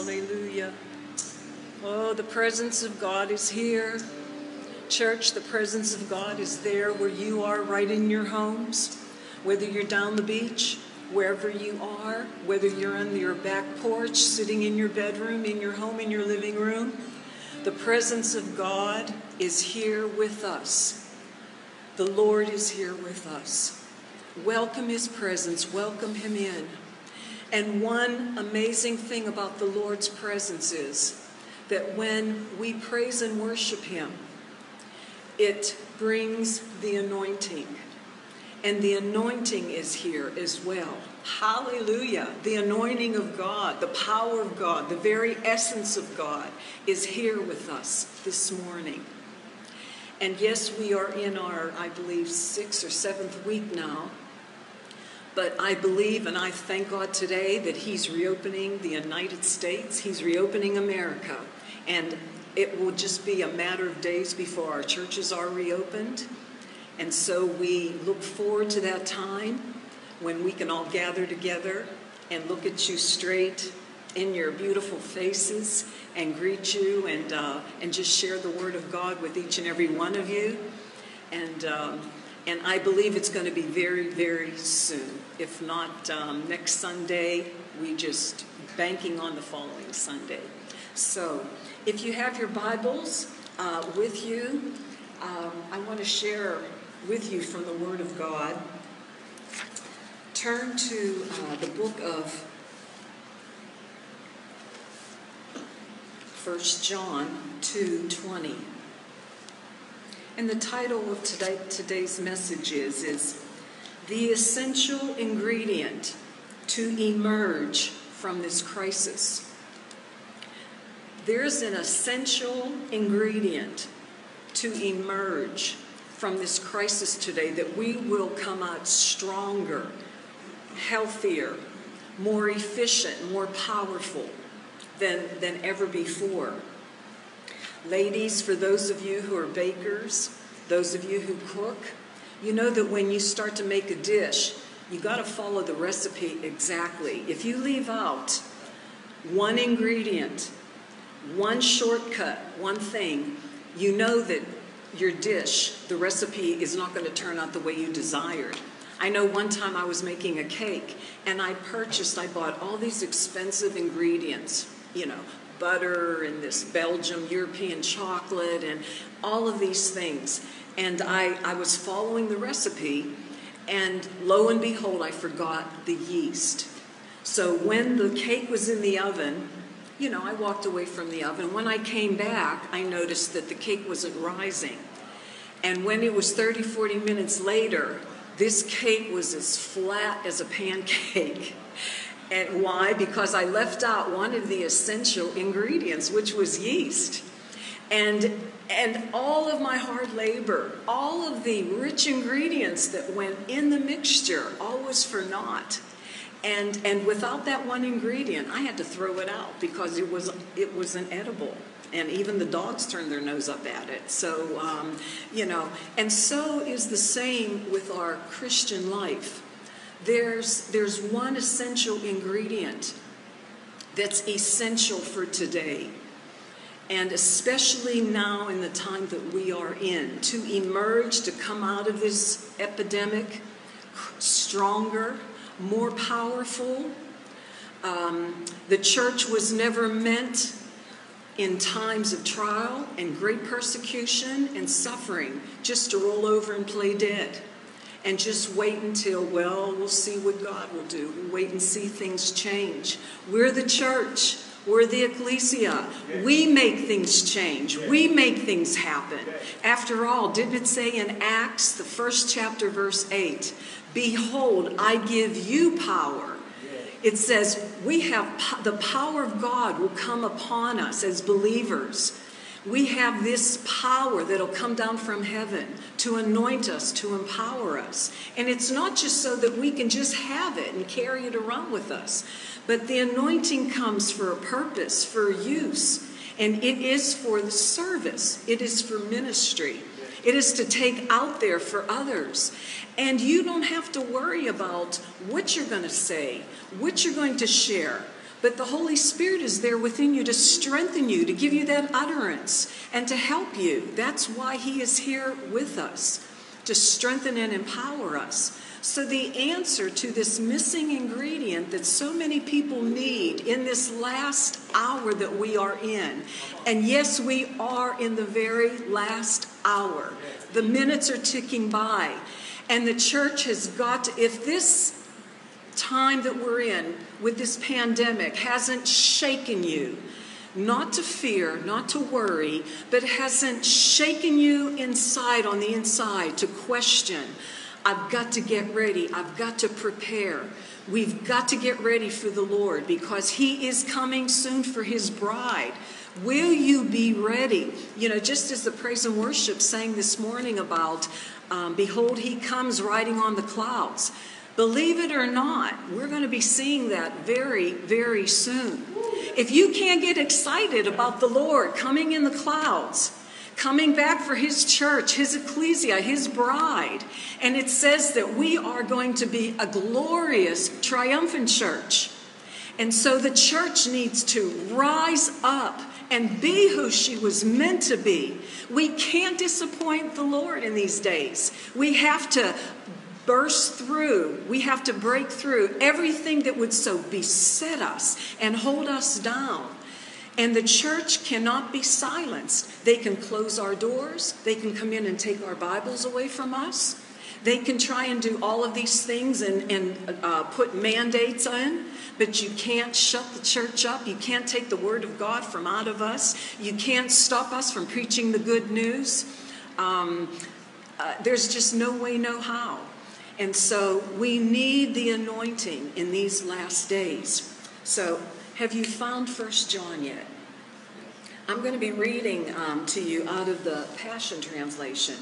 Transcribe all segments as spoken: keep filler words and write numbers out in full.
Hallelujah. Oh, the presence of God is here. Church, the presence of God is there where you are, right in your homes. Whether you're down the beach, wherever you are, whether you're on your back porch, sitting in your bedroom, in your home, in your living room, the presence of God is here with us. The Lord is here with us. Welcome his presence. Welcome him in. And one amazing thing about the Lord's presence is that when we praise and worship him, it brings the anointing. And the anointing is here as well. Hallelujah. The anointing of God, the power of God, the very essence of God is here with us this morning. And yes, we are in our, I believe, sixth or seventh week now. But I believe and I thank God today that he's reopening the United States. He's reopening America. And it will just be a matter of days before our churches are reopened. And so we look forward to that time when we can all gather together and look at you straight in your beautiful faces and greet you and uh, and just share the word of God with each and every one of you. And um, and I believe it's going to be very, very soon. If not um, next Sunday, we just banking on the following Sunday. So if you have your Bibles uh, with you, um, I want to share with you from the Word of God. Turn to uh, the book of First John two twenty. And the title of today, today's message is, is The Essential Ingredient to Emerge from This Crisis. There's an essential ingredient to emerge from this crisis today, that we will come out stronger, healthier, more efficient, more powerful than, than ever before. Ladies, for those of you who are bakers, those of you who cook, you know that when you start to make a dish, you got to follow the recipe exactly. If you leave out one ingredient, one shortcut, one thing, you know that your dish, the recipe, is not going to turn out the way you desired. I know one time I was making a cake, and I purchased, I bought all these expensive ingredients, you know, butter and this Belgium European chocolate and all of these things. And I, I was following the recipe, and lo and behold, I forgot the yeast. So when the cake was in the oven, you know, I walked away from the oven. When I came back, I noticed that the cake wasn't rising. And when it was thirty, forty minutes later, this cake was as flat as a pancake. And why? Because I left out one of the essential ingredients, which was yeast. And, and all of my hard labor, all of the rich ingredients that went in the mixture, all was for naught. And and without that one ingredient, I had to throw it out because it was it wasn't edible, and even the dogs turned their nose up at it. So um, you know, and so is the same with our Christian life. There's there's one essential ingredient that's essential for today, and especially now in the time that we are in, to emerge, to come out of this epidemic stronger, more powerful. Um, the church was never meant in times of trial and great persecution and suffering just to roll over and play dead and just wait until, well, we'll see what God will do. We'll wait and see things change. We're the church. We're the ecclesia. We make things change. We make things happen. After all, didn't it say in Acts, the first chapter, verse eight, behold, I give you power. It says we have the power of God will come upon us as believers. We have this power that'll come down from heaven to anoint us, to empower us. And it's not just so that we can just have it and carry it around with us, but the anointing comes for a purpose, for use, and it is for the service. It is for ministry. It is to take out there for others. And you don't have to worry about what you're going to say, what you're going to share. But the Holy Spirit is there within you to strengthen you, to give you that utterance, and to help you. That's why he is here with us, to strengthen and empower us. So the answer to this missing ingredient that so many people need in this last hour that we are in, and yes, we are in the very last hour. The minutes are ticking by, and the church has got to, if this time that we're in with this pandemic hasn't shaken you, not to fear, not to worry, but hasn't shaken you inside, on the inside, to question, I've got to get ready, I've got to prepare. We've got to get ready for the Lord because he is coming soon for his bride. Will you be ready? You know, just as the praise and worship sang this morning about, um, behold, he comes riding on the clouds. Believe it or not, we're going to be seeing that very, very soon. If you can't get excited about the Lord coming in the clouds, coming back for his church, his ecclesia, his bride, and it says that we are going to be a glorious, triumphant church. And so the church needs to rise up and be who she was meant to be. We can't disappoint the Lord in these days. We have to burst through. We have to break through everything that would so beset us and hold us down. And the church cannot be silenced. They can close our doors. They can come in and take our Bibles away from us. They can try and do all of these things and, and uh, put mandates in, but you can't shut the church up. You can't take the word of God from out of us. You can't stop us from preaching the good news. Um, uh, there's just no way, no how. And so we need the anointing in these last days. So have you found First John yet? I'm going to be reading um, to you out of the Passion Translation.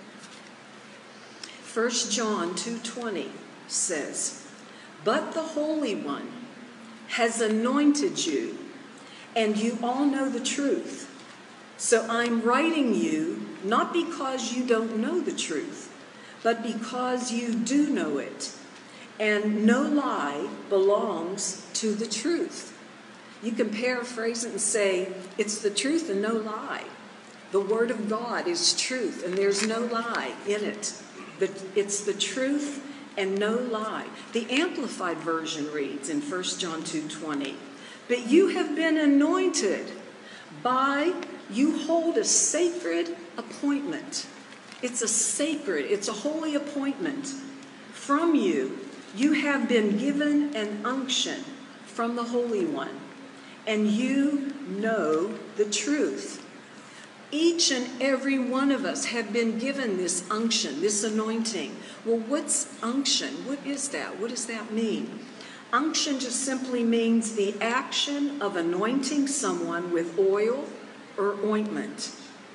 First John two twenty says, but the Holy One has anointed you, and you all know the truth. So I'm writing you not because you don't know the truth, but because you do know it, and no lie belongs to the truth. You can paraphrase it and say, it's the truth and no lie. The Word of God is truth, and there's no lie in it. It's the truth and no lie. The Amplified Version reads in First John two twenty, but you have been anointed by, you hold a sacred appointment. It's a sacred, it's a holy appointment. From you, you have been given an unction from the Holy One, and you know the truth. Each and every one of us have been given this unction, this anointing. Well, what's unction? What is that? What does that mean? Unction just simply means the action of anointing someone with oil or ointment.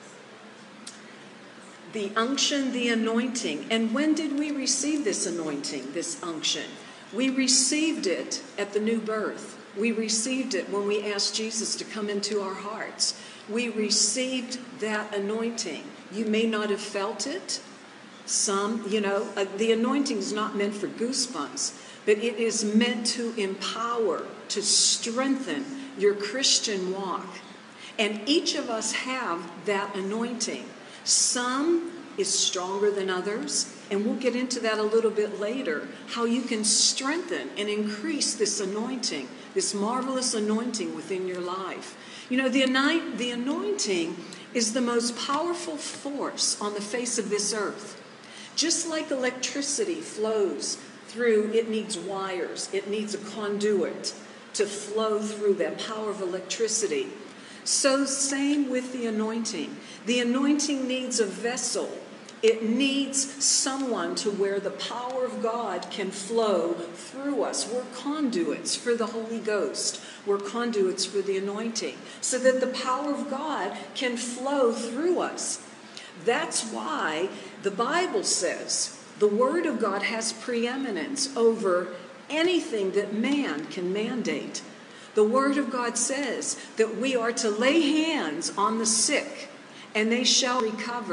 The unction, the anointing. And when did we receive this anointing, this unction? We received it at the new birth. We received it when we asked Jesus to come into our hearts. We received that anointing. You may not have felt it. Some, you know, uh, the anointing is not meant for goosebumps, but it is meant to empower, to strengthen your Christian walk. And each of us have that anointing. Some is stronger than others, and we'll get into that a little bit later, how you can strengthen and increase this anointing, this marvelous anointing within your life. You know, the, anoint- the anointing is the most powerful force on the face of this earth. Just like electricity flows through, it needs wires, it needs a conduit to flow through that power of electricity. So same with the anointing. The anointing needs a vessel. It needs someone to where the power of God can flow through us. We're conduits for the Holy Ghost. We're conduits for the anointing, so that the power of God can flow through us. That's why the Bible says the Word of God has preeminence over anything that man can mandate. The Word of God says that we are to lay hands on the sick, and they shall recover.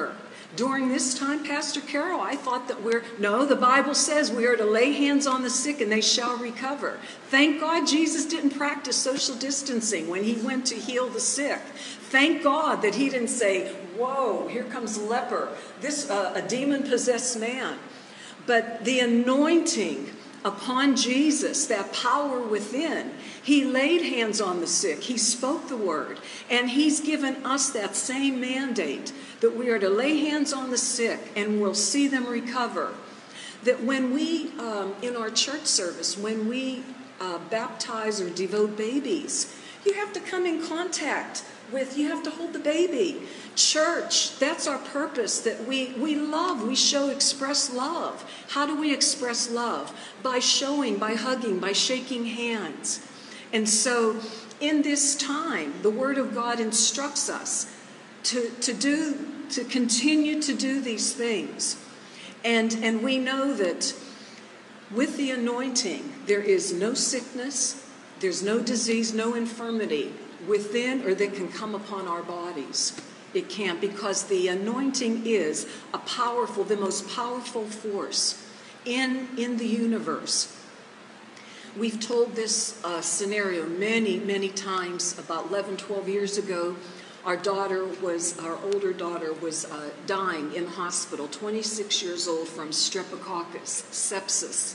During this time, Pastor Carol, I thought that we're, no, the Bible says we are to lay hands on the sick and they shall recover. Thank God Jesus didn't practice social distancing when he went to heal the sick. Thank God that he didn't say, whoa, here comes a leper, this uh, a demon-possessed man. But the anointing upon Jesus, that power within, he laid hands on the sick, he spoke the word, and he's given us that same mandate that we are to lay hands on the sick and we'll see them recover. That when we, um, in our church service, when we uh, baptize or devote babies, you have to come in contact with, you have to hold the baby. Church, that's our purpose, that we, we love, we show, express love. How do we express love? By showing, by hugging, by shaking hands. And so in this time, the Word of God instructs us to, to do, to continue to do these things. And, and we know that with the anointing, there is no sickness, there's no disease, no infirmity within or that can come upon our bodies. It can't, because the anointing is a powerful, the most powerful force in, in the universe. We've told this uh, scenario many, many times. About eleven, twelve years ago, our daughter was, our older daughter was uh, dying in the hospital, twenty-six years old, from streptococcus, sepsis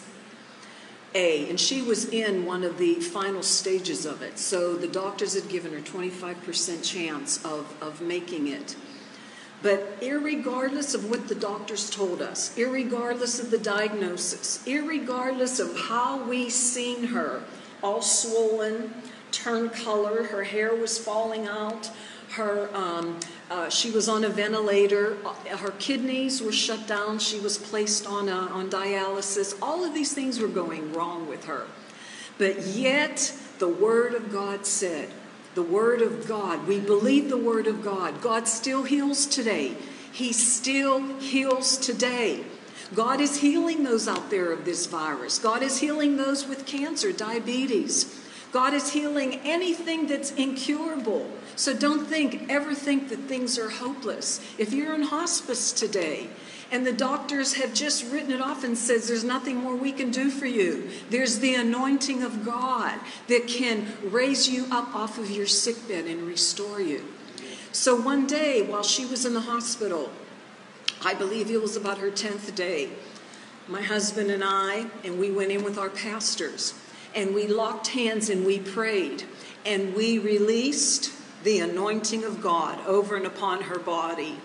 A, and she was in one of the final stages of it. So the doctors had given her twenty-five percent chance of, of making it. But irregardless of what the doctors told us, irregardless of the diagnosis, irregardless of how we seen her, all swollen, turned color, her hair was falling out, her um, uh, she was on a ventilator, her kidneys were shut down, she was placed on, a, on dialysis, all of these things were going wrong with her. But yet, the Word of God said, the Word of God, we believe the Word of God. God still heals today. He still heals today. God is healing those out there of this virus. God is healing those with cancer, diabetes. God is healing anything that's incurable. So don't think, ever think that things are hopeless. If you're in hospice today and the doctors have just written it off and says there's nothing more we can do for you, there's the anointing of God that can raise you up off of your sickbed and restore you. So one day while she was in the hospital, I believe it was about her tenth day, my husband and I, and we went in with our pastors, and we locked hands and we prayed, and we released the anointing of God over and upon her body.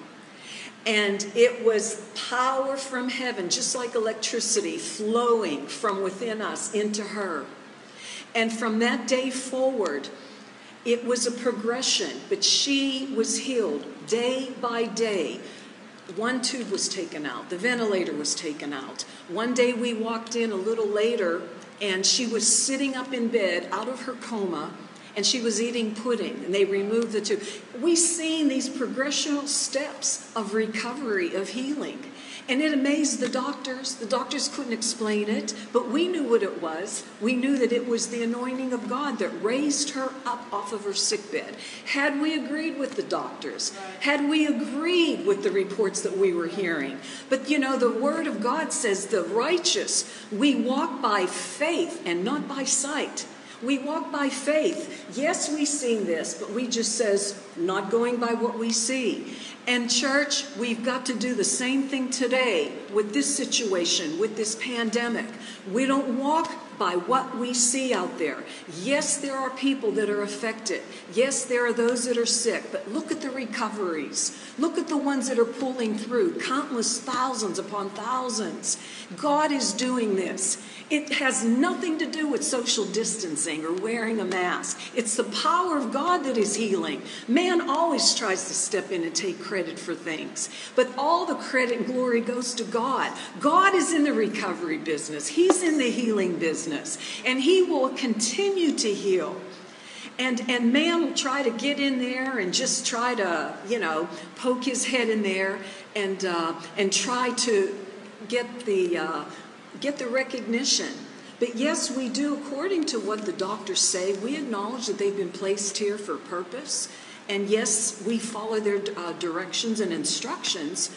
And it was power from heaven, just like electricity flowing from within us into her. And from that day forward, it was a progression, but she was healed day by day. One tube was taken out. The ventilator was taken out. One day we walked in a little later, and she was sitting up in bed out of her coma, and she was eating pudding, and they removed the tube. We've seen these progressional steps of recovery, of healing. And it amazed the doctors. The doctors couldn't explain it, but we knew what it was. We knew that it was the anointing of God that raised her up off of her sickbed. Had we agreed with the doctors, had we agreed with the reports that we were hearing. But you know, the Word of God says the righteous, we walk by faith and not by sight. We walk by faith. Yes, we sing this, but we just says, not going by what we see. And church, we've got to do the same thing today with this situation, with this pandemic. We don't walk by what we see out there. Yes, there are people that are affected. Yes, there are those that are sick. But look at the recoveries. Look at the ones that are pulling through. Countless thousands upon thousands. God is doing this. It has nothing to do with social distancing or wearing a mask. It's the power of God that is healing. Man always tries to step in and take credit for things. But all the credit and glory goes to God. God is in the recovery business. He's in the healing business. And He will continue to heal. And, and man will try to get in there and just try to, you know, poke his head in there and, uh, and try to get the... Uh, Get the recognition. But yes, we do, according to what the doctors say, we acknowledge that they've been placed here for a purpose. And yes, we follow their uh, directions and instructions.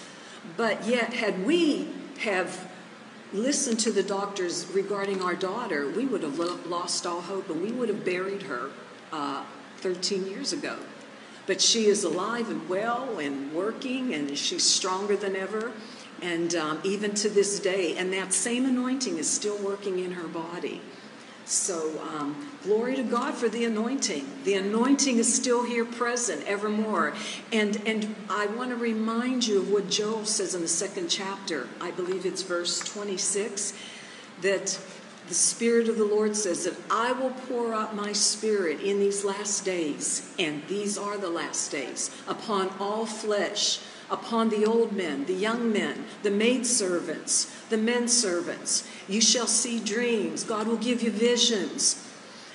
But yet, had we have listened to the doctors regarding our daughter, we would have lo- lost all hope, and we would have buried her uh, thirteen years ago. But she is alive and well and working, and she's stronger than ever, and um, even to this day. And that same anointing is still working in her body. So um, glory to God for the anointing. The anointing is still here present evermore. And, and I want to remind you of what Joel says in the second chapter. I believe it's verse twenty-six, that the Spirit of the Lord says that I will pour out my Spirit in these last days, and these are the last days, upon all flesh, upon the old men, the young men, the maidservants, the men servants. You shall see dreams. God will give you visions.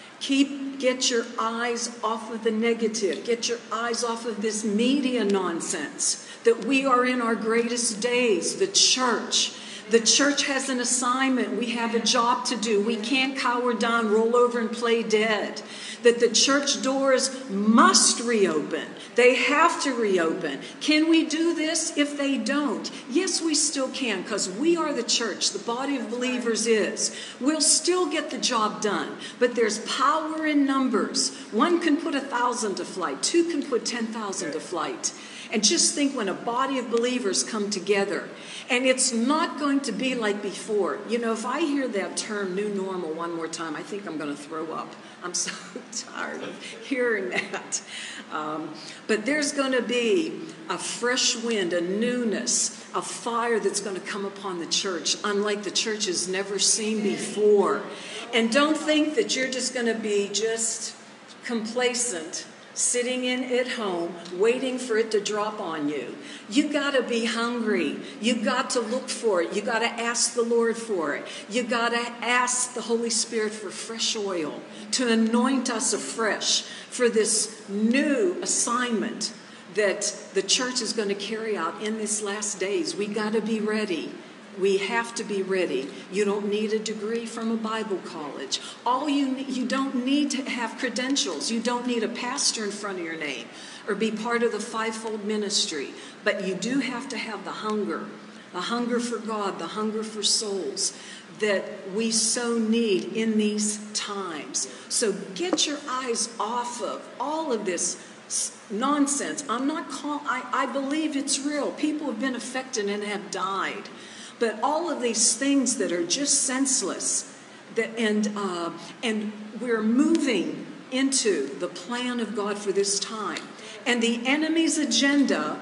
Keep, get your eyes off of the negative. Get your eyes off of this media nonsense, that we are in our greatest days, the church. The church has an assignment. We have a job to do. We can't cower down, roll over, and play dead. That the church doors must reopen. They have to reopen. Can we do this if they don't? Yes, we still can, because we are the church. The body of believers is. We'll still get the job done. But there's power in numbers. One can put a thousand to flight. Two can put ten thousand to flight. And just think when a body of believers come together, and it's not going to be like before. You know, if I hear that term new normal one more time, I think I'm going to throw up. I'm so tired of hearing that. Um, but there's going to be a fresh wind, a newness, a fire that's going to come upon the church, unlike the church has never seen before. And don't think that you're just going to be just complacent, sitting in at home, waiting for it to drop on you. You got to be hungry. You got to look for it. You got to ask the Lord for it. You got to ask the Holy Spirit for fresh oil to anoint us afresh for this new assignment that the church is going to carry out in these last days. We got to be ready. We have to be ready. You don't need a degree from a Bible college. All you you don't need to have credentials. You don't need a pastor in front of your name or be part of the fivefold ministry. But you do have to have the hunger, the hunger for God, the hunger for souls that we so need in these times. So get your eyes off of all of this nonsense. I'm not call, I, I believe it's real. People have been affected and have died. But all of these things that are just senseless, that, and uh, and we're moving into the plan of God for this time. And the enemy's agenda,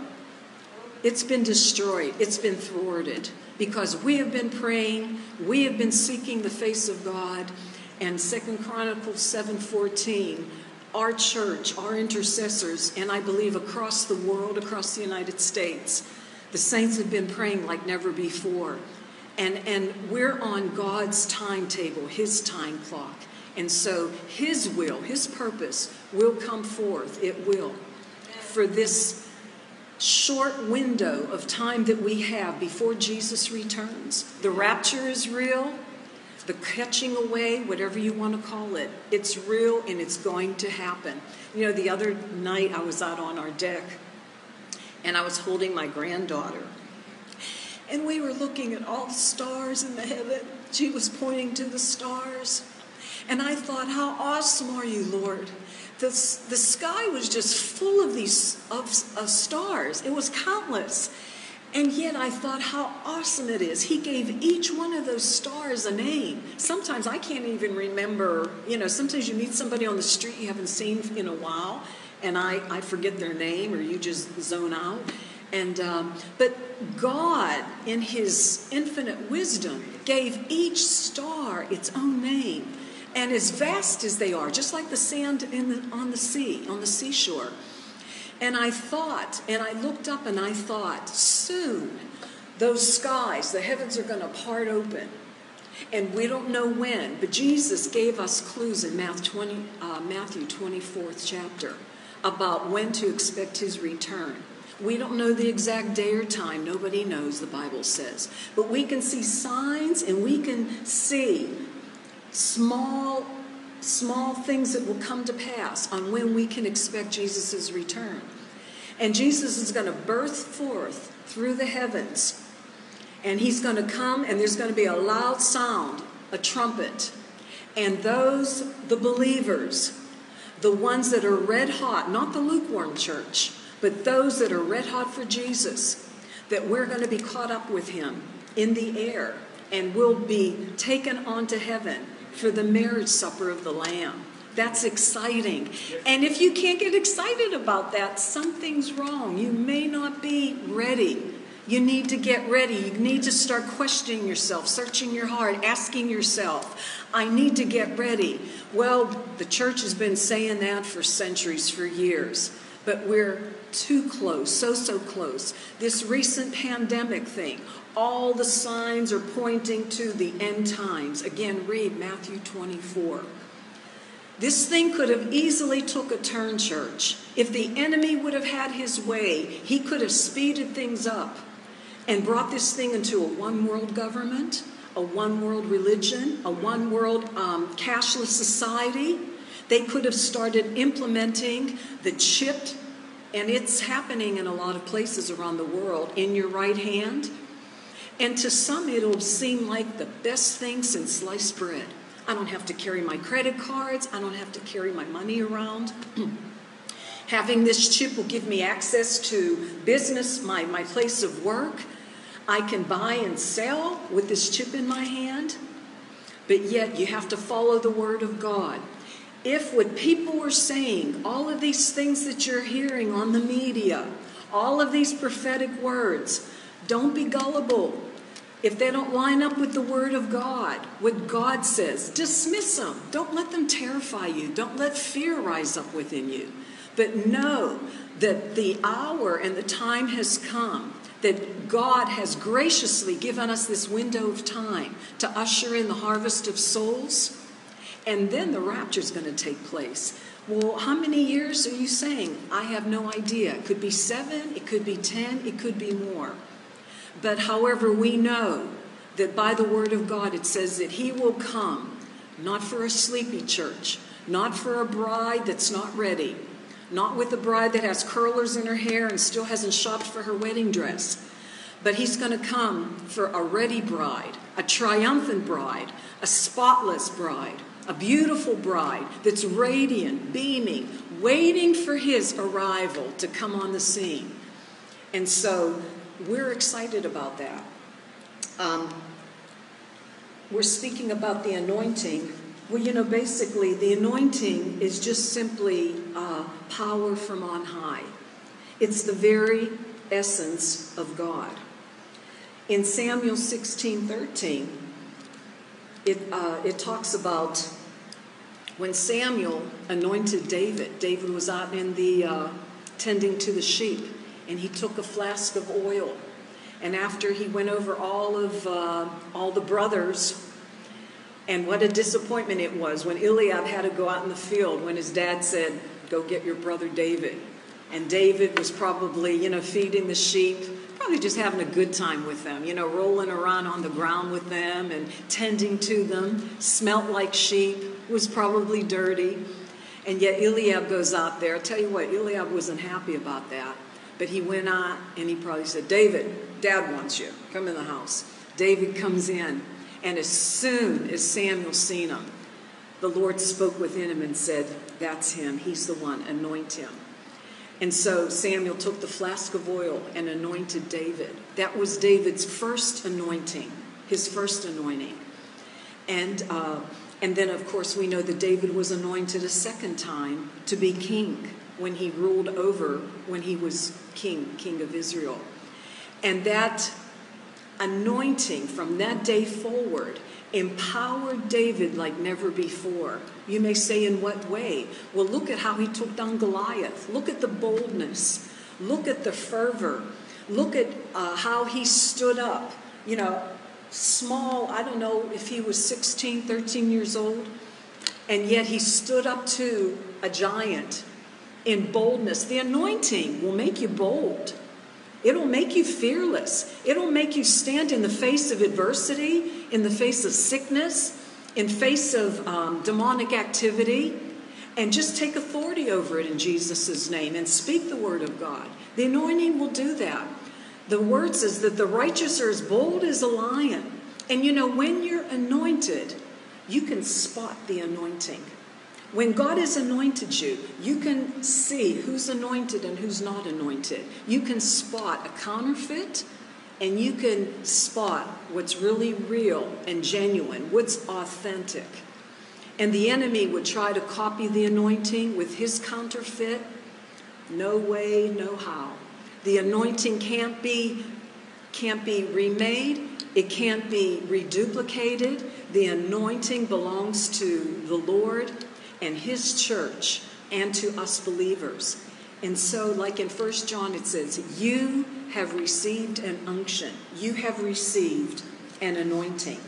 it's been destroyed. It's been thwarted because we have been praying. We have been seeking the face of God. And Second Chronicles seven fourteen, our church, our intercessors, and I believe across the world, across the United States, the saints have been praying like never before. And, and we're on God's timetable, his time clock. And so his will, his purpose will come forth. It will. For this short window of time that we have before Jesus returns. The rapture is real. The catching away, whatever you want to call it, it's real and it's going to happen. You know, the other night I was out on our deck, and I was holding my granddaughter. And we were looking at all the stars in the heaven. She was pointing to the stars. And I thought, how awesome are you, Lord? The, the sky was just full of these of, of stars. It was countless. And yet I thought how awesome it is. He gave each one of those stars a name. Sometimes I can't even remember. You know, sometimes you meet somebody on the street you haven't seen in a while. And I, I forget their name, or you just zone out. And um, but God, in his infinite wisdom, gave each star its own name. And as vast as they are, just like the sand in the, on the sea, on the seashore. And I thought, and I looked up and I thought, soon those skies, the heavens are going to part open. And we don't know when, but Jesus gave us clues in Matthew twenty-fourth chapter about when to expect his return. We don't know the exact day or time. Nobody knows, the Bible says. But we can see signs, and we can see small, small things that will come to pass on when we can expect Jesus' return. And Jesus is going to burst forth through the heavens. And he's going to come, and there's going to be a loud sound, a trumpet. And those, the believers, the ones that are red hot, not the lukewarm church, but those that are red hot for Jesus, that we're going to be caught up with him in the air, and we'll be taken on to heaven for the marriage supper of the Lamb. That's exciting. And if you can't get excited about that, something's wrong. You may not be ready. You need to get ready. You need to start questioning yourself, searching your heart, asking yourself, I need to get ready. Well, the church has been saying that for centuries, for years. But we're too close, so, so close. This recent pandemic thing, all the signs are pointing to the end times. Again, read Matthew twenty-four. This thing could have easily took a turn, church. If the enemy would have had his way, he could have speeded things up and brought this thing into a one-world government, a one-world religion, a one-world um, cashless society. They could have started implementing the chip, and it's happening in a lot of places around the world, in your right hand. And to some, it'll seem like the best thing since sliced bread. I don't have to carry my credit cards. I don't have to carry my money around. Having this chip will give me access to business, my, my place of work. I can buy and sell with this chip in my hand. But yet you have to follow the word of God. If what people are saying, all of these things that you're hearing on the media, all of these prophetic words, don't be gullible. If they don't line up with the word of God, what God says, dismiss them. Don't let them terrify you. Don't let fear rise up within you. But know that the hour and the time has come, that God has graciously given us this window of time to usher in the harvest of souls. And then the rapture is going to take place. Well, how many years are you saying? I have no idea. It could be seven, it could be ten, it could be more. But however, we know that by the word of God, it says that he will come, not for a sleepy church, not for a bride that's not ready, not with a bride that has curlers in her hair and still hasn't shopped for her wedding dress. But he's going to come for a ready bride, a triumphant bride, a spotless bride, a beautiful bride that's radiant, beaming, waiting for his arrival to come on the scene. And so we're excited about that. Um, we're speaking about the anointing. Well, you know, basically the anointing is just simply uh, power from on high. It's the very essence of God. In Samuel sixteen thirteen, it, uh, it talks about when Samuel anointed David. David was out in the uh, tending to the sheep, and he took a flask of oil. And after he went over all of uh, all the brothers, and what a disappointment it was when Eliab had to go out in the field when his dad said, go get your brother David. And David was probably, you know, feeding the sheep, probably just having a good time with them, you know, rolling around on the ground with them and tending to them, smelt like sheep, was probably dirty. And yet Eliab goes out there. I'll tell you what, Eliab wasn't happy about that. But he went out and he probably said, David, Dad wants you. Come in the house. David comes in. And as soon as Samuel seen him, the Lord spoke within him and said, that's him. He's the one. Anoint him. And so Samuel took the flask of oil and anointed David. That was David's first anointing, his first anointing. And uh, and then, of course, we know that David was anointed a second time to be king when he ruled over, when he was king, king of Israel. And that anointing from that day forward empowered David like never before. You may say, in what way? Well, look at how he took down Goliath. Look at the boldness. Look at the fervor. Look at uh, how he stood up. You know, small, I don't know if he was sixteen, thirteen years old, and yet he stood up to a giant in boldness. The anointing will make you bold. It'll make you fearless. It'll make you stand in the face of adversity, in the face of sickness, in face of um, demonic activity, and just take authority over it in Jesus' name and speak the word of God. The anointing will do that. The word says that the righteous are as bold as a lion. And you know, when you're anointed, you can spot the anointing. When God has anointed you, you can see who's anointed and who's not anointed. You can spot a counterfeit, and you can spot what's really real and genuine, what's authentic. And the enemy would try to copy the anointing with his counterfeit. No way, no how. The anointing can't be, can't be remade. It can't be reduplicated. The anointing belongs to the Lord and his church and to us believers. And so, like in First John, it says, you have received an unction. You have received an anointing.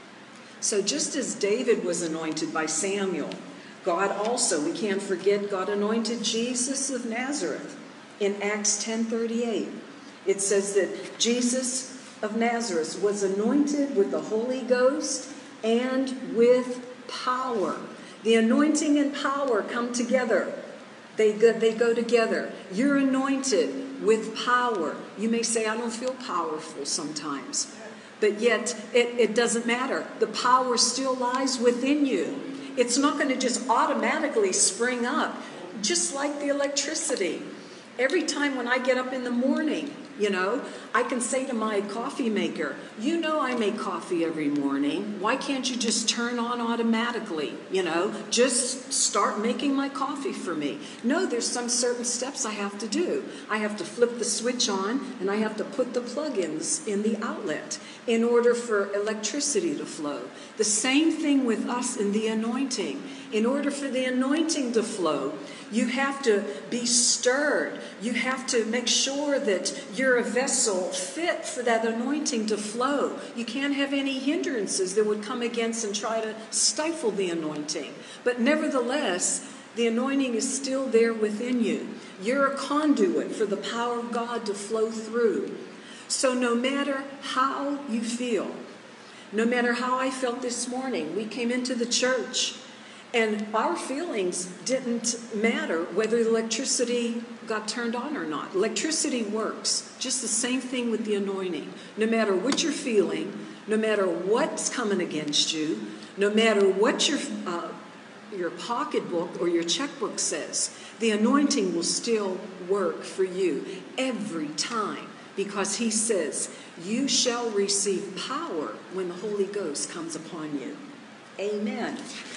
So just as David was anointed by Samuel, God also, we can't forget, God anointed Jesus of Nazareth in Acts ten thirty-eight. It says that Jesus of Nazareth was anointed with the Holy Ghost and with power. The anointing and power come together. They go, they go together. You're anointed with power. You may say, I don't feel powerful sometimes. But yet, it, it doesn't matter. The power still lies within you. It's not going to just automatically spring up, just like the electricity. Every time when I get up in the morning, you know, I can say to my coffee maker, you know I make coffee every morning. Why can't you just turn on automatically, you know? Just start making my coffee for me. No, there's some certain steps I have to do. I have to flip the switch on, and I have to put the plug-ins in the outlet in order for electricity to flow. The same thing with us in the anointing. In order for the anointing to flow, you have to be stirred. You have to make sure that you're a vessel fit for that anointing to flow. You can't have any hindrances that would come against and try to stifle the anointing. But nevertheless, the anointing is still there within you. You're a conduit for the power of God to flow through. So no matter how you feel, no matter how I felt this morning, we came into the church, and our feelings didn't matter whether the electricity got turned on or not. Electricity works. Just the same thing with the anointing. No matter what you're feeling, no matter what's coming against you, no matter what your uh, your pocketbook or your checkbook says, the anointing will still work for you every time, because he says, you shall receive power when the Holy Ghost comes upon you. Amen.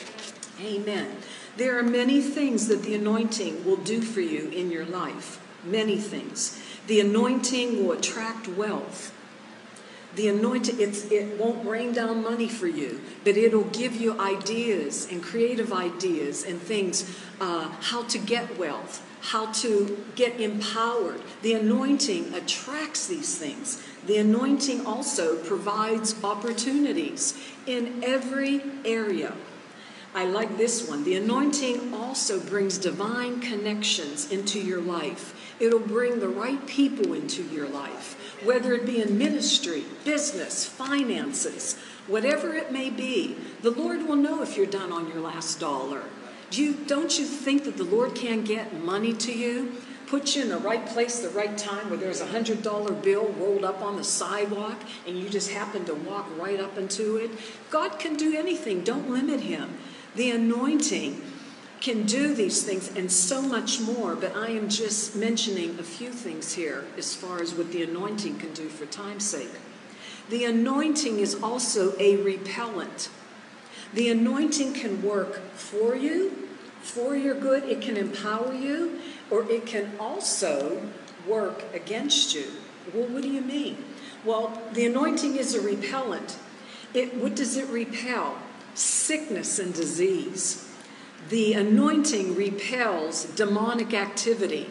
Amen. There are many things that the anointing will do for you in your life. Many things. The anointing will attract wealth. The anointing, it's, it won't rain down money for you, but it'll give you ideas and creative ideas and things, uh, how to get wealth, how to get empowered. The anointing attracts these things. The anointing also provides opportunities in every area. I like this one. The anointing also brings divine connections into your life. It'll bring the right people into your life, whether it be in ministry, business, finances, whatever it may be. The Lord will know if you're done on your last dollar. Do you, don't you think that the Lord can get money to you? Put you in the right place, the right time, where there's a one hundred dollar bill rolled up on the sidewalk and you just happen to walk right up into it? God can do anything. Don't limit him. The anointing can do these things and so much more, but I am just mentioning a few things here as far as what the anointing can do for time's sake. The anointing is also a repellent. The anointing can work for you, for your good. It can empower you, or it can also work against you. Well, what do you mean? Well, the anointing is a repellent. It, what does it repel? Sickness and disease. The anointing repels demonic activity.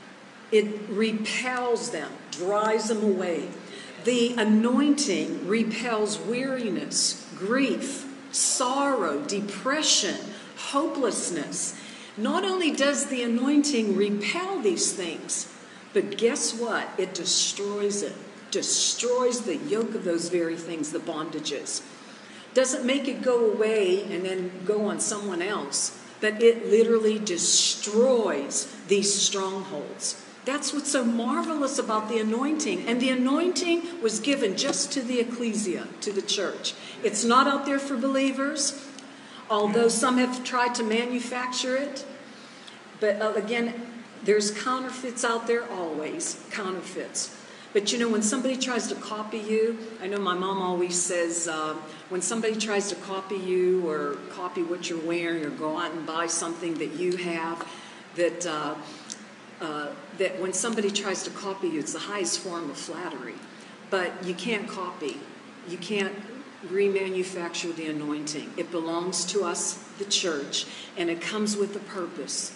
It repels them, drives them away. The anointing repels weariness, grief, sorrow, depression, hopelessness. Not only does the anointing repel these things, but guess what? It destroys it. Destroys the yoke of those very things, the bondages. Doesn't make it go away and then go on someone else, but it literally destroys these strongholds. That's what's so marvelous about the anointing. And the anointing was given just to the ecclesia, to the church. It's not out there for believers, although some have tried to manufacture it. But uh, again, there's counterfeits out there always, counterfeits. But you know, when somebody tries to copy you, I know my mom always says, uh, when somebody tries to copy you or copy what you're wearing or go out and buy something that you have, that uh, uh, that when somebody tries to copy you, it's the highest form of flattery. But you can't copy. You can't remanufacture the anointing. It belongs to us, the church, and it comes with a purpose.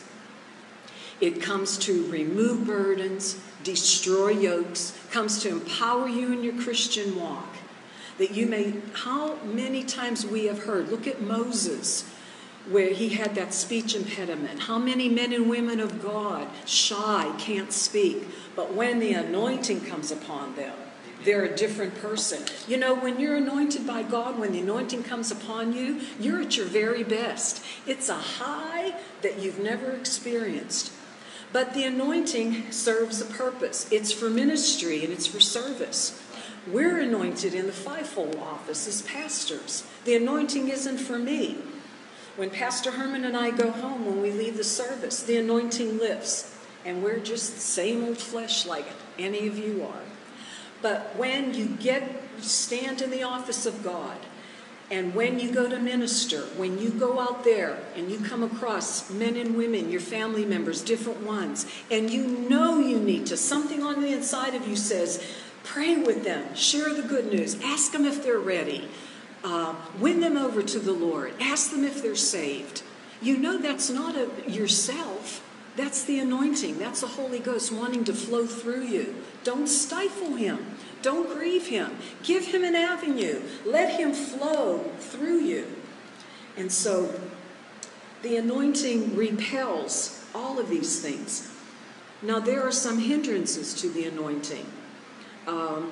It comes to remove burdens, destroy yokes, comes to empower you in your Christian walk. That you may, how many times we have heard, look at Moses, where he had that speech impediment. How many men and women of God, shy, can't speak. But when the anointing comes upon them, they're a different person. You know, when you're anointed by God, when the anointing comes upon you, you're at your very best. It's a high that you've never experienced. But the anointing serves a purpose. It's for ministry and it's for service. We're anointed in the fivefold office as pastors. The anointing isn't for me. When Pastor Herman and I go home, when we leave the service, the anointing lifts. And we're just the same old flesh like any of you are. But when you get stand in the office of God, and when you go to minister, when you go out there and you come across men and women, your family members, different ones, and you know you need to, something on the inside of you says, pray with them, share the good news, ask them if they're ready, uh, win them over to the Lord, ask them if they're saved. You know that's not a, yourself. That's the anointing. That's the Holy Ghost wanting to flow through you. Don't stifle him. Don't grieve him. Give him an avenue. Let him flow through you. And so the anointing repels all of these things. Now there are some hindrances to the anointing. Um,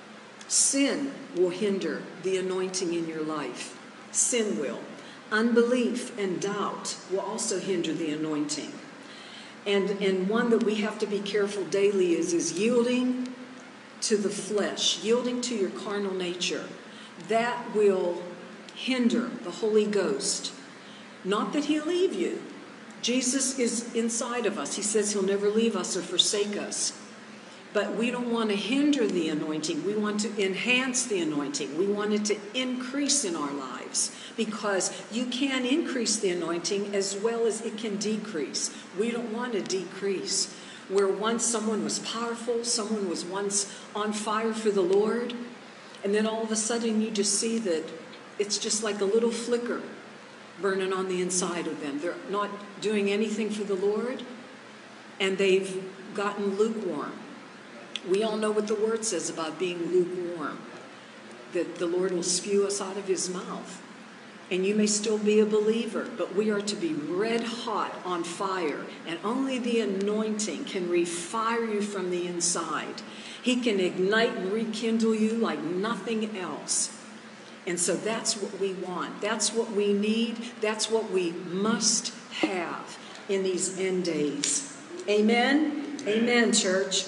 sin will hinder the anointing in your life. Sin will. Unbelief and doubt will also hinder the anointing. And, and one that we have to be careful daily is, is yielding to the flesh, yielding to your carnal nature. That will hinder the Holy Ghost. Not that he'll leave you. Jesus is inside of us. He says he'll never leave us or forsake us. But we don't want to hinder the anointing. We want to enhance the anointing. We want it to increase in our lives. Because you can increase the anointing as well as it can decrease. We don't want to decrease. Where once someone was powerful, someone was once on fire for the Lord, and then all of a sudden you just see that it's just like a little flicker burning on the inside of them. They're not doing anything for the Lord, and they've gotten lukewarm. We all know what the Word says about being lukewarm, that the Lord will spew us out of his mouth. And you may still be a believer, but we are to be red hot on fire. And only the anointing can refire you from the inside. He can ignite and rekindle you like nothing else. And so that's what we want. That's what we need. That's what we must have in these end days. Amen? Amen, church.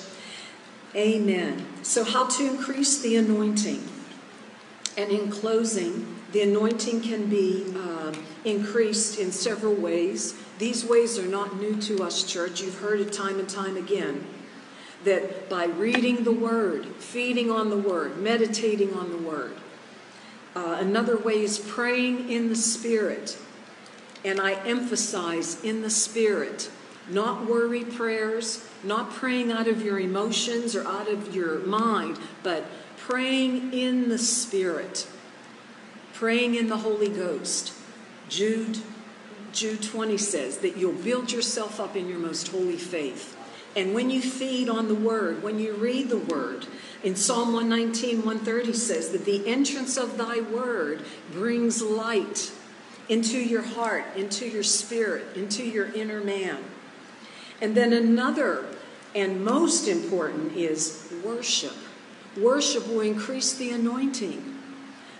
Amen. So how to increase the anointing? And in closing, the anointing can be uh, increased in several ways. These ways are not new to us, church. You've heard it time and time again. That by reading the Word, feeding on the Word, meditating on the Word. Uh, another way is praying in the Spirit. And I emphasize in the Spirit. Not worry prayers, not praying out of your emotions or out of your mind, but praying in the Spirit. Praying in the Holy Ghost. Jude, Jude twenty says that you'll build yourself up in your most holy faith. And when you feed on the Word, when you read the Word, in Psalm one nineteen, one thirty says that the entrance of thy Word brings light into your heart, into your spirit, into your inner man. And then another and most important is worship. Worship will increase the anointing.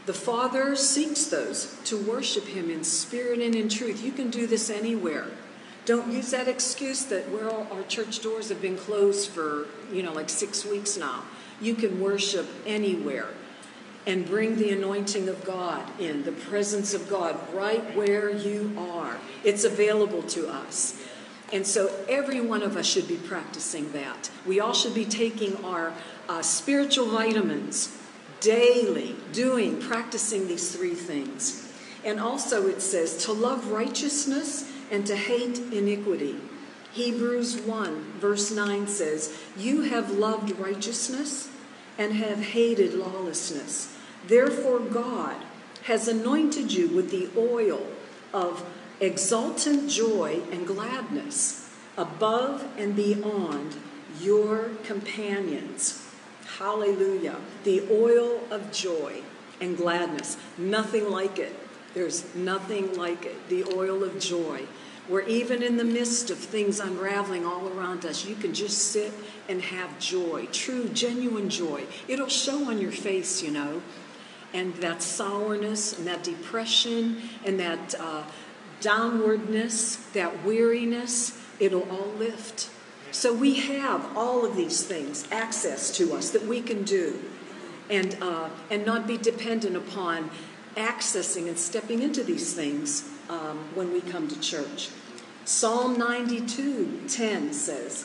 The Father seeks those to worship him in spirit and in truth. You can do this anywhere. Don't use that excuse that well, our church doors have been closed for, you know, like six weeks now. You can worship anywhere and bring the anointing of God in, the presence of God right where you are. It's available to us. And so every one of us should be practicing that. We all should be taking our uh, spiritual vitamins daily, doing, practicing these three things. And also it says to love righteousness and to hate iniquity. Hebrews one verse nine says, you have loved righteousness and have hated lawlessness. Therefore God has anointed you with the oil of exultant joy and gladness above and beyond your companions. Hallelujah. The oil of joy and gladness. Nothing like it. There's nothing like it. The oil of joy. Where even in the midst of things unraveling all around us, you can just sit and have joy. True, genuine joy. It'll show on your face, you know. And that sourness and that depression and that uh, downwardness, that weariness, it'll all lift. So we have all of these things, access to us that we can do and uh, and not be dependent upon accessing and stepping into these things um, when we come to church. Psalm ninety-two ten says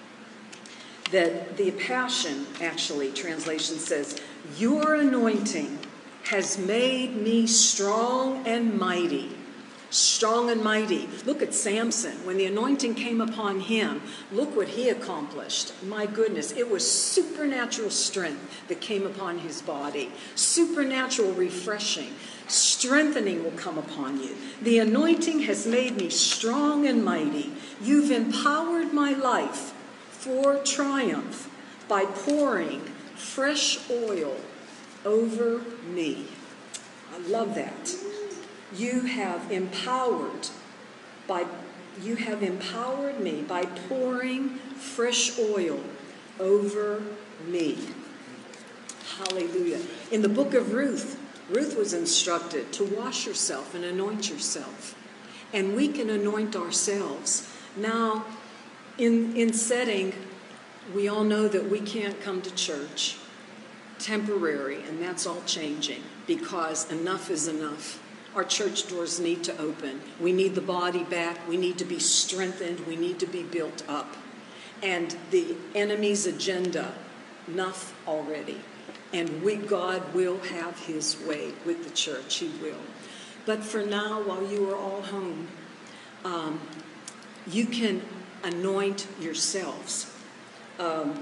that the Passion, actually, translation says, your anointing has made me strong and mighty. Strong and mighty. Look at Samson. When the anointing came upon him, look what he accomplished. My goodness, it was supernatural strength that came upon his body. Supernatural refreshing. Strengthening will come upon you. The anointing has made me strong and mighty. You've empowered my life for triumph by pouring fresh oil over me. I love that. You have empowered by you have empowered me by pouring fresh oil over me. Hallelujah. In the book of Ruth, Ruth was instructed to wash yourself and anoint yourself. And we can anoint ourselves. Now, in in setting, we all know that we can't come to church. Temporary, and that's all changing because enough is enough. Our church doors need to open. We need the body back. We need to be strengthened. We need to be built up. And the enemy's agenda, enough already. And we, God will have his way with the church. He will. But for now, while you are all home, um, you can anoint yourselves. Um,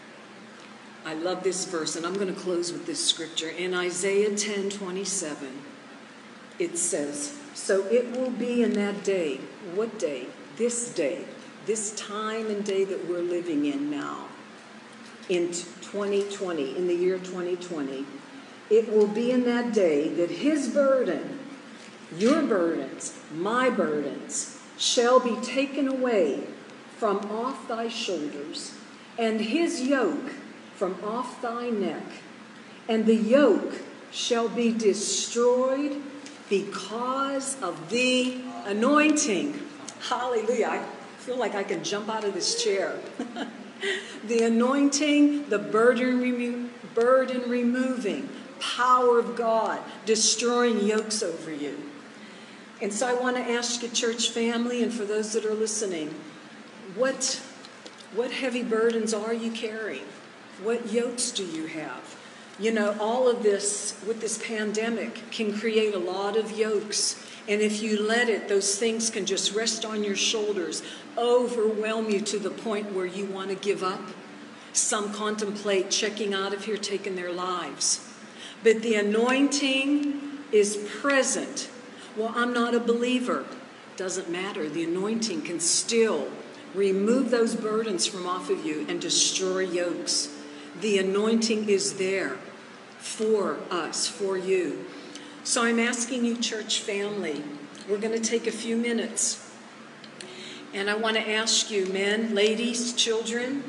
I love this verse, and I'm going to close with this scripture. In Isaiah ten twenty-seven, it says, so it will be in that day. What day? This day. This time and day that we're living in now. In twenty twenty, in the year twenty twenty. It will be in that day that his burden, your burdens, my burdens, shall be taken away from off thy shoulders, and his yoke from off thy neck, and the yoke shall be destroyed because of the anointing. Hallelujah. I feel like I can jump out of this chair. The anointing, the burden, remo- burden removing power of God, destroying yokes over you. And so I want to ask you, church family, and for those that are listening, what, what heavy burdens are you carrying? What yokes do you have? You know, all of this with this pandemic can create a lot of yokes. And if you let it, those things can just rest on your shoulders, overwhelm you to the point where you want to give up. Some contemplate checking out of here, taking their lives. But the anointing is present. Well, I'm not a believer. Doesn't matter. The anointing can still remove those burdens from off of you and destroy yokes. The anointing is there for us, for you. So I'm asking you, church family, we're going to take a few minutes. And I want to ask you, men, ladies, children,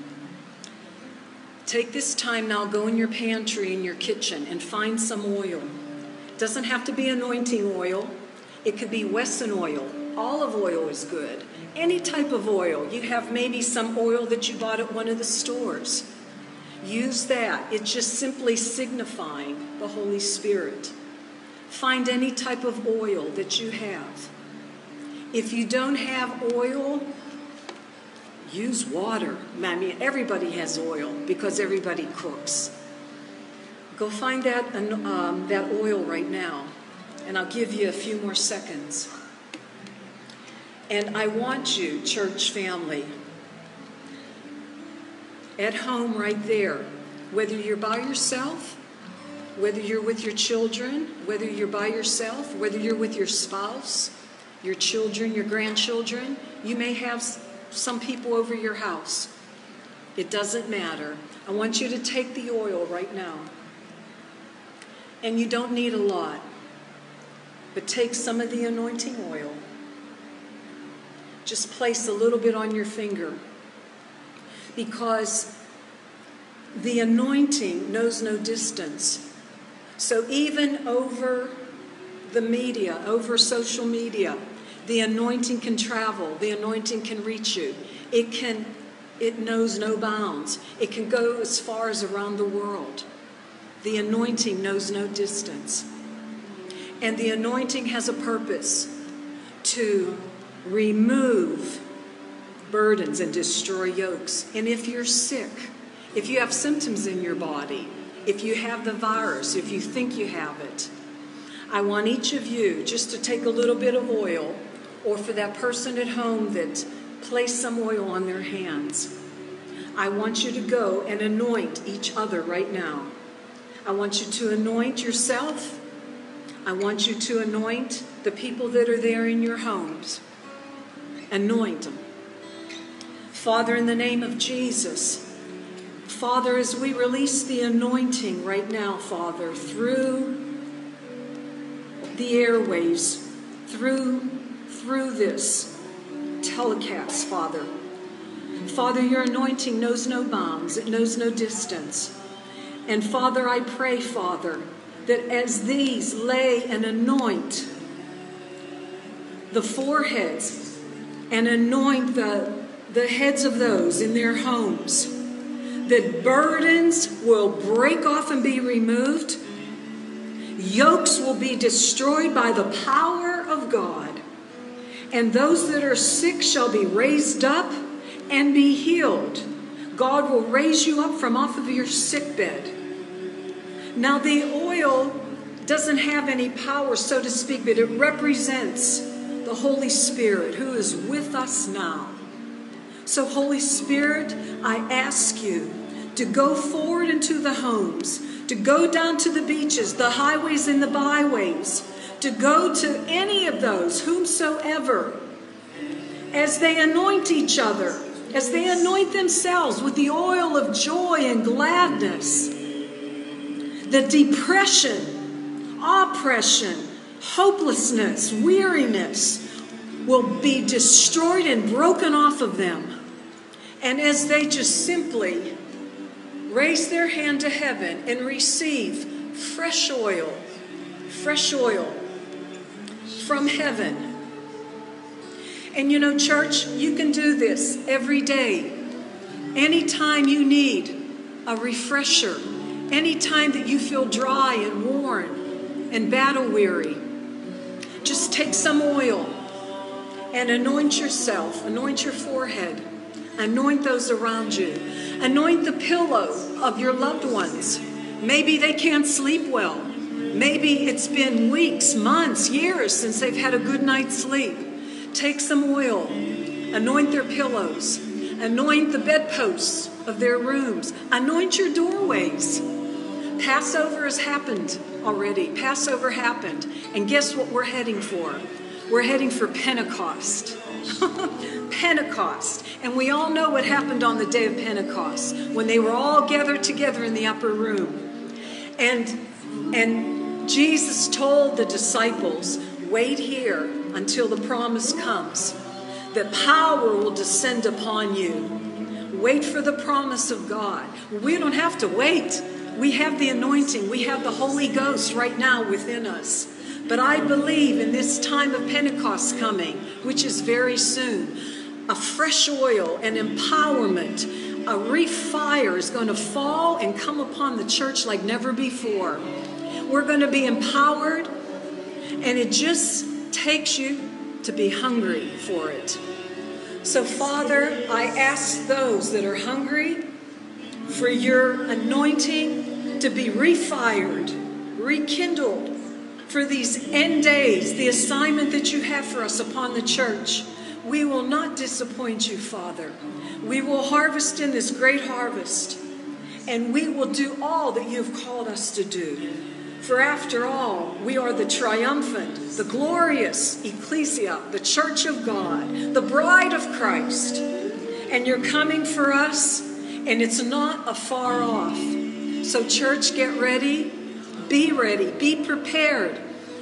take this time now, go in your pantry, in your kitchen, and find some oil. Doesn't have to be anointing oil. It could be Wesson oil. Olive oil is good. Any type of oil. You have maybe some oil that you bought at one of the stores. Use that. It's just simply signifying the Holy Spirit. Find any type of oil that you have. If you don't have oil, use water. I mean, everybody has oil because everybody cooks. Go find that, um, that oil right now, and I'll give you a few more seconds. And I want you, church family, at home right there, whether you're by yourself, whether you're with your children, whether you're by yourself, whether you're with your spouse, your children, your grandchildren, you may have some people over your house. It doesn't matter. I want you to take the oil right now. And you don't need a lot, but take some of the anointing oil. Just place a little bit on your finger, because the anointing knows no distance. So even over the media, over social media, the anointing can travel. The anointing can reach you. It can, it knows no bounds. It can go as far as around the world. The anointing knows no distance. And the anointing has a purpose: to remove burdens and destroy yokes. And if you're sick, if you have symptoms in your body, if you have the virus, if you think you have it, I want each of you just to take a little bit of oil, or for that person at home that placed some oil on their hands, I want you to go and anoint each other right now. I want you to anoint yourself. I want you to anoint the people that are there in your homes. Anoint them. Father, in the name of Jesus, Father, as we release the anointing right now, Father, through the airwaves, through, through this telecast, Father. Father, your anointing knows no bounds. It knows no distance. And Father, I pray, Father, that as these lay and anoint the foreheads and anoint the, the heads of those in their homes, that burdens will break off and be removed. Yokes will be destroyed by the power of God. And those that are sick shall be raised up and be healed. God will raise you up from off of your sick bed. Now, the oil doesn't have any power, so to speak, but it represents the Holy Spirit who is with us now. So, Holy Spirit, I ask you to go forward into the homes, to go down to the beaches, the highways and the byways, to go to any of those, whomsoever, as they anoint each other, as they anoint themselves with the oil of joy and gladness. The depression, oppression, hopelessness, weariness will be destroyed and broken off of them. And as they just simply raise their hand to heaven and receive fresh oil, fresh oil from heaven. And you know, church, you can do this every day. Anytime you need a refresher, anytime that you feel dry and worn and battle weary, just take some oil and anoint yourself, anoint your forehead, anoint those around you, anoint the pillow of your loved ones. Maybe they can't sleep well. Maybe it's been weeks, months, years since they've had a good night's sleep. Take some oil, anoint their pillows, anoint the bedposts of their rooms, anoint your doorways. Passover has happened already. Passover happened. And guess what we're heading for? We're heading for Pentecost. Pentecost. And we all know what happened on the day of Pentecost, when they were all gathered together in the upper room. And, and Jesus told the disciples, wait here until the promise comes, that power will descend upon you. Wait for the promise of God. We don't have to wait. We have the anointing. We have the Holy Ghost right now within us. But I believe in this time of Pentecost coming, which is very soon, a fresh oil, an empowerment, a refire is going to fall and come upon the church like never before. We're going to be empowered, and it just takes you to be hungry for it. So, Father, I ask those that are hungry for your anointing to be refired, rekindled for these end days, the assignment that you have for us upon the church. We will not disappoint you, Father. We will harvest in this great harvest, and we will do all that you have called us to do. For after all, we are the triumphant, the glorious ecclesia, the church of God, the bride of Christ. And you're coming for us, and it's not afar off. So church, get ready, be ready, be prepared.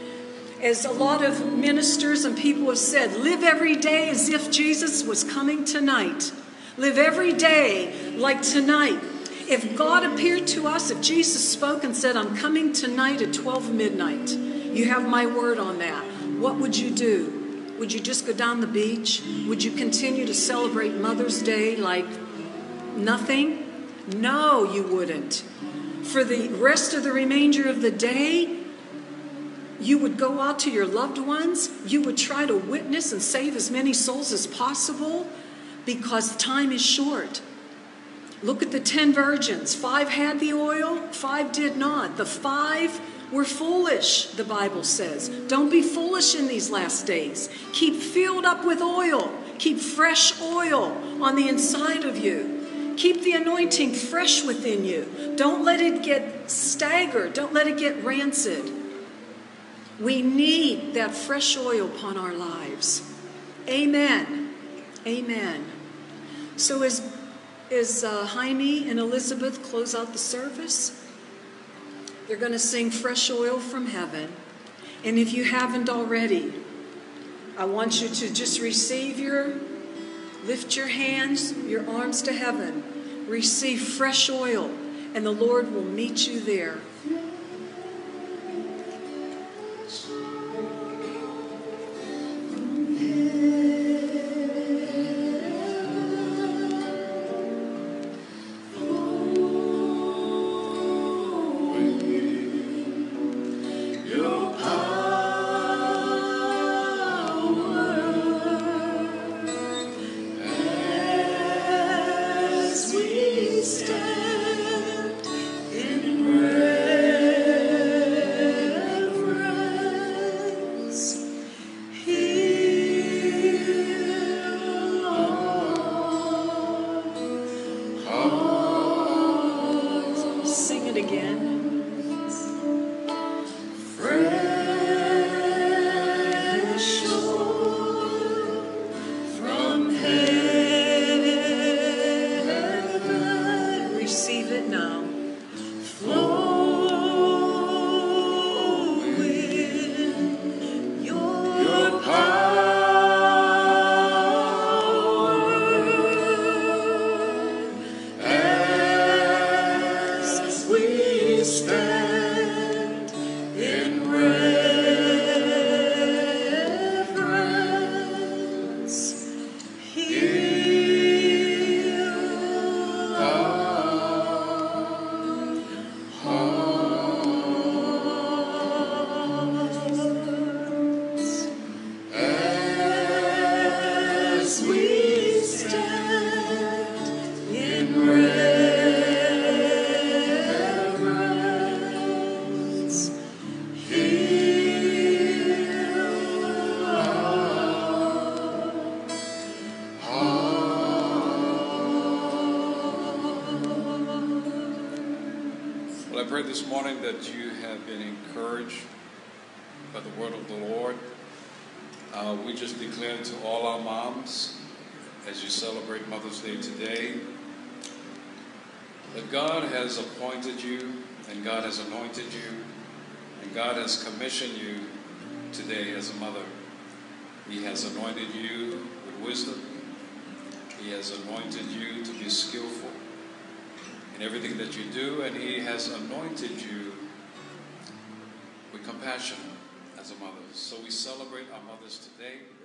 As a lot of ministers and people have said, live every day as if Jesus was coming tonight. Live every day like tonight. If God appeared to us, if Jesus spoke and said, I'm coming tonight at twelve midnight, you have my word on that, what would you do? Would you just go down the beach? Would you continue to celebrate Mother's Day like nothing? No, you wouldn't. For the rest of the remainder of the day, you would go out to your loved ones. You would try to witness and save as many souls as possible, because time is short. Look at the ten virgins. Five had the oil, five did not. The five were foolish, the Bible says. Don't be foolish in these last days. Keep filled up with oil. Keep fresh oil on the inside of you. Keep the anointing fresh within you. Don't let it get staggered. Don't let it get rancid. We need that fresh oil upon our lives. Amen. Amen. So as, as uh, Jaime and Elizabeth close out the service, they're going to sing Fresh Oil from Heaven. And if you haven't already, I want you to just receive your, lift your hands, your arms to heaven. Receive fresh oil, and the Lord will meet you there. This morning that you have been encouraged by the word of the Lord. Uh, we just declare to all our moms, as you celebrate Mother's Day today, that God has appointed you, and God has anointed you, and God has commissioned you today as a mother. He has anointed you with wisdom. He has anointed you to be skillful in in everything that you do, and He has anointed you with compassion as a mother. So we celebrate our mothers today.